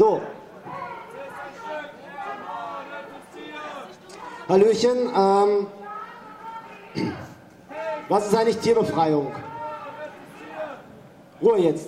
So. Hallöchen. Was ist eigentlich Tierbefreiung? Ruhe jetzt.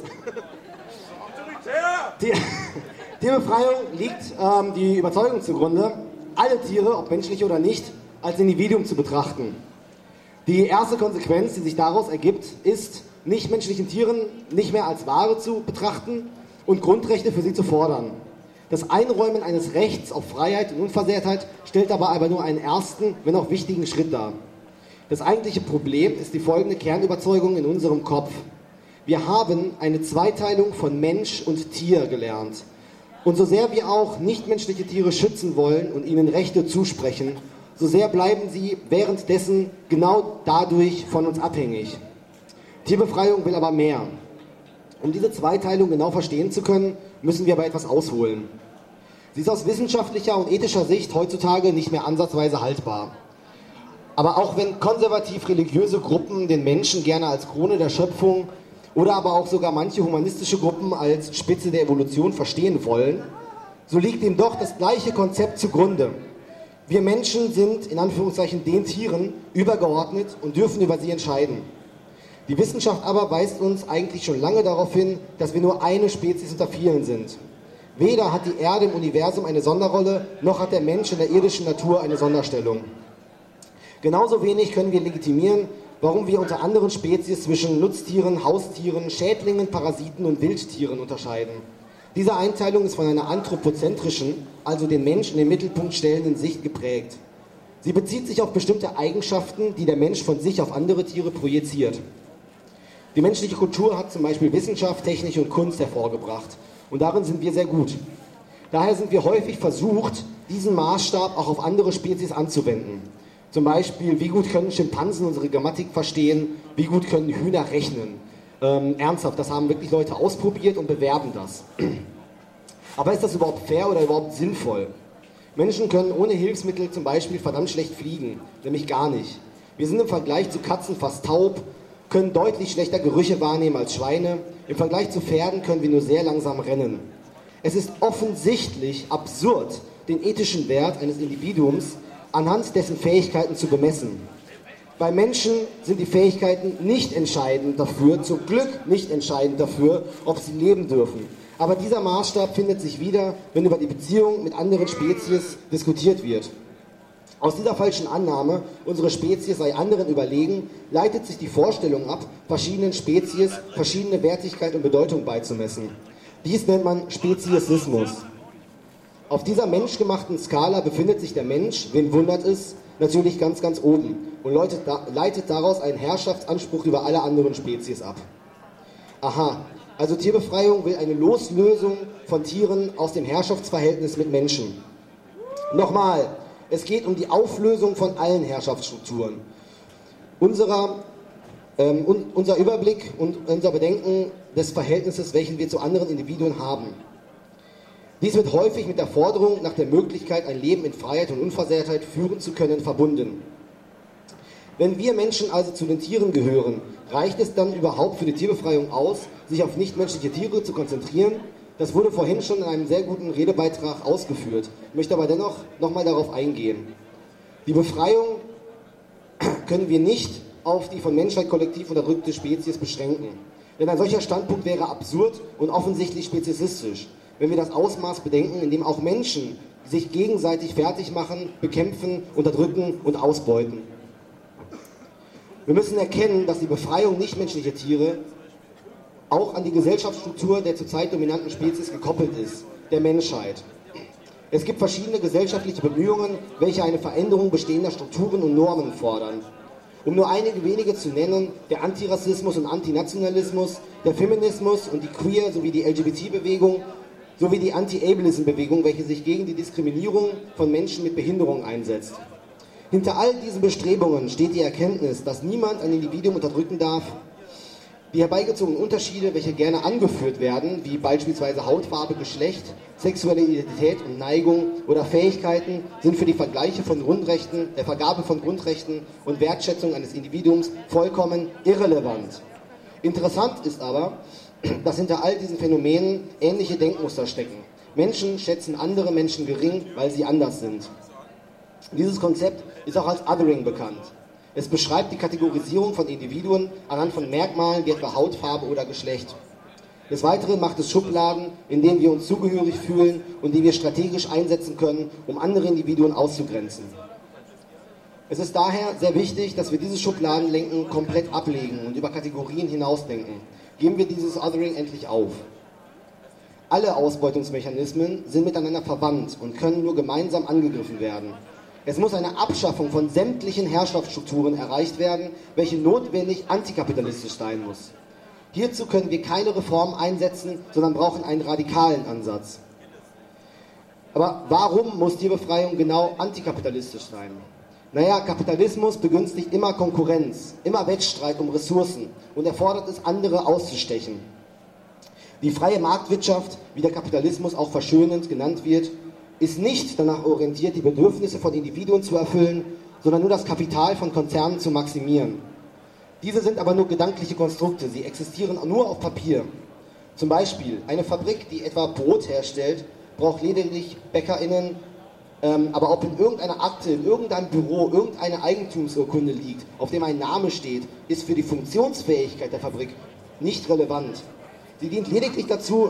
Tierbefreiung liegt die Überzeugung zugrunde, alle Tiere, ob menschliche oder nicht, als Individuum zu betrachten. Die erste Konsequenz, die sich daraus ergibt, ist, nichtmenschlichen Tieren nicht mehr als Ware zu betrachten und Grundrechte für sie zu fordern. Das Einräumen eines Rechts auf Freiheit und Unversehrtheit stellt dabei aber nur einen ersten, wenn auch wichtigen Schritt dar. Das eigentliche Problem ist die folgende Kernüberzeugung in unserem Kopf. Wir haben eine Zweiteilung von Mensch und Tier gelernt. Und so sehr wir auch nichtmenschliche Tiere schützen wollen und ihnen Rechte zusprechen, so sehr bleiben sie währenddessen genau dadurch von uns abhängig. Tierbefreiung will aber mehr. Um diese Zweiteilung genau verstehen zu können, müssen wir aber etwas ausholen. Sie ist aus wissenschaftlicher und ethischer Sicht heutzutage nicht mehr ansatzweise haltbar. Aber auch wenn konservativ-religiöse Gruppen den Menschen gerne als Krone der Schöpfung oder aber auch sogar manche humanistische Gruppen als Spitze der Evolution verstehen wollen, so liegt ihm doch das gleiche Konzept zugrunde. Wir Menschen sind, in Anführungszeichen, den Tieren übergeordnet und dürfen über sie entscheiden. Die Wissenschaft aber weist uns eigentlich schon lange darauf hin, dass wir nur eine Spezies unter vielen sind. Weder hat die Erde im Universum eine Sonderrolle, noch hat der Mensch in der irdischen Natur eine Sonderstellung. Genauso wenig können wir legitimieren, warum wir unter anderen Spezies zwischen Nutztieren, Haustieren, Schädlingen, Parasiten und Wildtieren unterscheiden. Diese Einteilung ist von einer anthropozentrischen, also den Menschen in den Mittelpunkt stellenden Sicht geprägt. Sie bezieht sich auf bestimmte Eigenschaften, die der Mensch von sich auf andere Tiere projiziert. Die menschliche Kultur hat zum Beispiel Wissenschaft, Technik und Kunst hervorgebracht. Und darin sind wir sehr gut. Daher sind wir häufig versucht, diesen Maßstab auch auf andere Spezies anzuwenden. Zum Beispiel, wie gut können Schimpansen unsere Grammatik verstehen, wie gut können Hühner rechnen. Ernsthaft, das haben wirklich Leute ausprobiert und bewerben das. Aber ist das überhaupt fair oder überhaupt sinnvoll? Menschen können ohne Hilfsmittel zum Beispiel verdammt schlecht fliegen, nämlich gar nicht. Wir sind im Vergleich zu Katzen fast taub, können deutlich schlechter Gerüche wahrnehmen als Schweine. Im Vergleich zu Pferden können wir nur sehr langsam rennen. Es ist offensichtlich absurd, den ethischen Wert eines Individuums anhand dessen Fähigkeiten zu bemessen. Bei Menschen sind die Fähigkeiten nicht entscheidend dafür, zum Glück nicht entscheidend dafür, ob sie leben dürfen. Aber dieser Maßstab findet sich wieder, wenn über die Beziehung mit anderen Spezies diskutiert wird. Aus dieser falschen Annahme, unsere Spezies sei anderen überlegen, leitet sich die Vorstellung ab, verschiedenen Spezies verschiedene Wertigkeit und Bedeutung beizumessen. Dies nennt man Speziesismus. Auf dieser menschgemachten Skala befindet sich der Mensch, wen wundert es, natürlich ganz, ganz oben und leitet daraus einen Herrschaftsanspruch über alle anderen Spezies ab. Aha, also Tierbefreiung will eine Loslösung von Tieren aus dem Herrschaftsverhältnis mit Menschen. Nochmal, es geht um die Auflösung von allen Herrschaftsstrukturen. Unser Überblick und unser Bedenken des Verhältnisses, welchen wir zu anderen Individuen haben. Dies wird häufig mit der Forderung nach der Möglichkeit, ein Leben in Freiheit und Unversehrtheit führen zu können, verbunden. Wenn wir Menschen also zu den Tieren gehören, reicht es dann überhaupt für die Tierbefreiung aus, sich auf nichtmenschliche Tiere zu konzentrieren? Das wurde vorhin schon in einem sehr guten Redebeitrag ausgeführt. Ich möchte aber dennoch nochmal darauf eingehen. Die Befreiung können wir nicht auf die von Menschheit kollektiv unterdrückte Spezies beschränken. Denn ein solcher Standpunkt wäre absurd und offensichtlich speziesistisch, wenn wir das Ausmaß bedenken, in dem auch Menschen sich gegenseitig fertig machen, bekämpfen, unterdrücken und ausbeuten. Wir müssen erkennen, dass die Befreiung nichtmenschlicher Tiere auch an die Gesellschaftsstruktur der zurzeit dominanten Spezies gekoppelt ist, der Menschheit. Es gibt verschiedene gesellschaftliche Bemühungen, welche eine Veränderung bestehender Strukturen und Normen fordern. Um nur einige wenige zu nennen, der Antirassismus und Antinationalismus, der Feminismus und die Queer- sowie die LGBT-Bewegung, sowie die Anti-Ableism-Bewegung, welche sich gegen die Diskriminierung von Menschen mit Behinderung einsetzt. Hinter all diesen Bestrebungen steht die Erkenntnis, dass niemand ein Individuum unterdrücken darf. Die herbeigezogenen Unterschiede, welche gerne angeführt werden, wie beispielsweise Hautfarbe, Geschlecht, sexuelle Identität und Neigung oder Fähigkeiten, sind für die Vergabe von Grundrechten und Wertschätzung eines Individuums vollkommen irrelevant. Interessant ist aber, dass hinter all diesen Phänomenen ähnliche Denkmuster stecken, Menschen schätzen andere Menschen gering, weil sie anders sind. Dieses Konzept ist auch als Othering bekannt. Es beschreibt die Kategorisierung von Individuen anhand von Merkmalen wie etwa Hautfarbe oder Geschlecht. Des Weiteren macht es Schubladen, in denen wir uns zugehörig fühlen und die wir strategisch einsetzen können, um andere Individuen auszugrenzen. Es ist daher sehr wichtig, dass wir dieses Schubladendenken komplett ablegen und über Kategorien hinausdenken. Geben wir dieses Othering endlich auf. Alle Ausbeutungsmechanismen sind miteinander verwandt und können nur gemeinsam angegriffen werden. Es muss eine Abschaffung von sämtlichen Herrschaftsstrukturen erreicht werden, welche notwendig antikapitalistisch sein muss. Hierzu können wir keine Reformen einsetzen, sondern brauchen einen radikalen Ansatz. Aber warum muss Tierbefreiung genau antikapitalistisch sein? Naja, Kapitalismus begünstigt immer Konkurrenz, immer Wettstreit um Ressourcen und erfordert es, andere auszustechen. Die freie Marktwirtschaft, wie der Kapitalismus auch verschönend genannt wird, ist nicht danach orientiert, die Bedürfnisse von Individuen zu erfüllen, sondern nur das Kapital von Konzernen zu maximieren. Diese sind aber nur gedankliche Konstrukte, sie existieren nur auf Papier. Zum Beispiel eine Fabrik, die etwa Brot herstellt, braucht lediglich BäckerInnen, aber ob in irgendeiner Akte, in irgendeinem Büro, irgendeine Eigentumsurkunde liegt, auf dem ein Name steht, ist für die Funktionsfähigkeit der Fabrik nicht relevant. Sie dient lediglich dazu,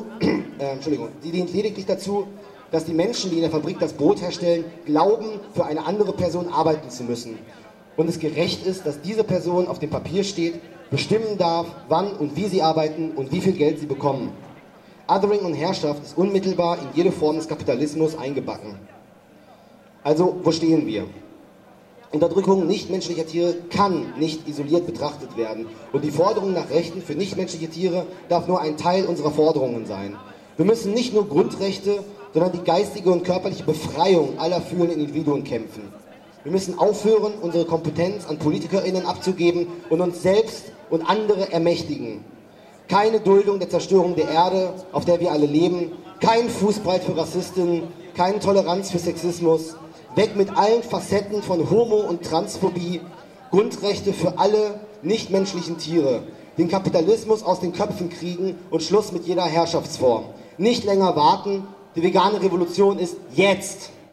dass die Menschen, die in der Fabrik das Brot herstellen, glauben, für eine andere Person arbeiten zu müssen. Und es gerecht ist, dass diese Person auf dem Papier steht, bestimmen darf, wann und wie sie arbeiten und wie viel Geld sie bekommen. Othering und Herrschaft ist unmittelbar in jede Form des Kapitalismus eingebacken. Also, wo stehen wir? Unterdrückung nichtmenschlicher Tiere kann nicht isoliert betrachtet werden. Und die Forderung nach Rechten für nichtmenschliche Tiere darf nur ein Teil unserer Forderungen sein. Wir müssen nicht nur Grundrechte, sondern die geistige und körperliche Befreiung aller fühlenden Individuen kämpfen. Wir müssen aufhören, unsere Kompetenz an PolitikerInnen abzugeben und uns selbst und andere ermächtigen. Keine Duldung der Zerstörung der Erde, auf der wir alle leben, kein Fußbreit für Rassistinnen, keine Toleranz für Sexismus, weg mit allen Facetten von Homo- und Transphobie, Grundrechte für alle nichtmenschlichen Tiere, den Kapitalismus aus den Köpfen kriegen und Schluss mit jeder Herrschaftsform. Nicht länger warten, die vegane Revolution ist jetzt!